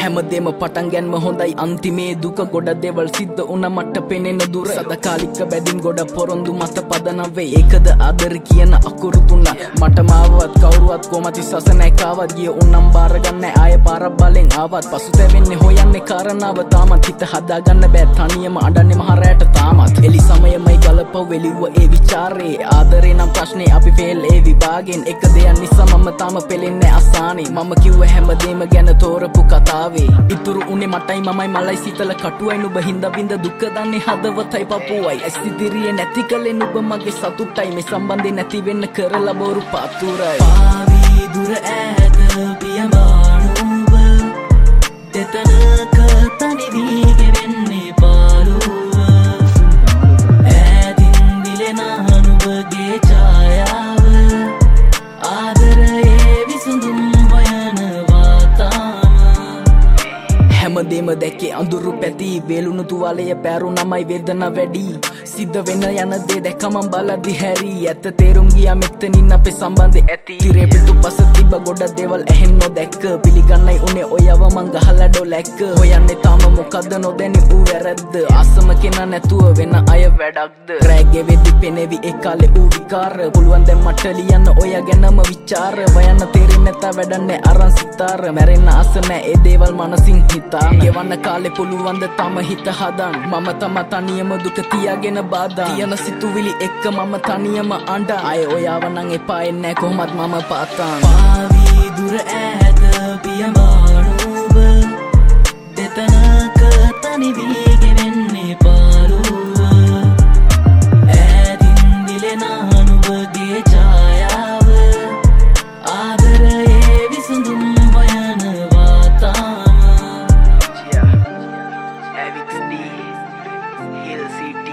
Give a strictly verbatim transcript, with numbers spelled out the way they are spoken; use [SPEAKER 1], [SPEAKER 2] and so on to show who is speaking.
[SPEAKER 1] හැමදේම පටන් ගැන්ම හොඳයි අන්තිමේ දුක ගොඩ දෙවල් සිද්ධ උන මට පෙනෙන දුර සදකාලික බැදින් ගොඩ පොරොන්දු මත පදනම් වේ ඒකද ආදර කියන අකුරු තුන මට මාවවත් කවුරුවත් කොමති සසනෑකාවත් ගිය උන්නම් බාරගන්න ආය පාරක් බලෙන් ආවත් පසුතැවෙන්නේ හොයන්නේ කාරණාව තාමත් හිත හදාගන්න බෑ තනියම අඬන්නේ මහරෑට තාමත් එලි සමයමයි ගලපව වෙලිව්ව ඒ විචාරේ ආදරේ නම් ප්‍රශ්නේ අපි ෆේල් ඒ විභාගෙන් එක දෙයක් නිසා මම තාම පෙලෙන්නේ අසානේ මම කිව්ව හැමදේම ගැන තෝරපු කතාවේ ඉතුරු උනේ මටයි මමයි මලයි සීතල කටුවයි නුඹ හින්දා බින්ද දුක දන්නේ හදවතයි පපුවයි ඇස් ඉදිරියේ නැති කලේ නුඹ මගේ සතුටයි මේ සම්බන්ධේ නැති වෙන්න කරලා බොරු පාතුරයි
[SPEAKER 2] පාවී දුර ඈත පියඹානුව දෙතනක තනි වී ගෙවෙන්නේ පාළුව ඈතින් දිලෙනා නුඹගේ ඡායාව ආදරයේ විසඳුම් හොයනවා තාම
[SPEAKER 1] හැමදේම දැක්කේ අඳුරු පැති වේලුණු තුවාලය පැරුණමයි වේදනා වැඩි සිද්ධ වෙන යන දේ දැකම බලදි හැරි ඇත්ත තේරුම් ගියා මෙතනින් අපේ සම්බන්ධය ඇති තිරේ පිටුපස තිබ්බ ගොඩ දේවල් ඇහෙන් නොදැක්ක පිළිගන්නයි උනේ ඔයව මං ගහලා ඩොලැක්ක හොයන්නේ තාම මොකද්ද නොදැනි ඌ වැරද්ද ආසම කෙනා නැතුව වෙන අය වැඩක්ද රැගේ වෙදි පෙනෙවි ඒ කාලේ ඌ විකාර පුළුවන් දැන් මට ලියන්න ඔය ගැනම විචාර වයන්න තේරෙන්නේ නැත වැඩන්නේ අරන් සිතාර මැරෙන්න ආස නැ ඒ දේවල් මනසින් හිතාන ගෙවන්න කාලේ පුළුවන් ද තම හිත හදන් මම තම තනියම දුක තියාගෙන බාදා කියන සිතුවිලි එක්ක මම තනියම අඬ අය ඔයාව නම් එපා එන්නේ කොහොමත් මම පාතන්
[SPEAKER 2] පාවී දුර ඈත පියඹානුව දෙතනක තනි වී ගෙවෙන්නේ පාළුව ඈතින් දිලෙනා නුඹගේ ඡායාව ආදරයේ විසඳුම් හොයනවා තාම
[SPEAKER 1] Avix D Hill City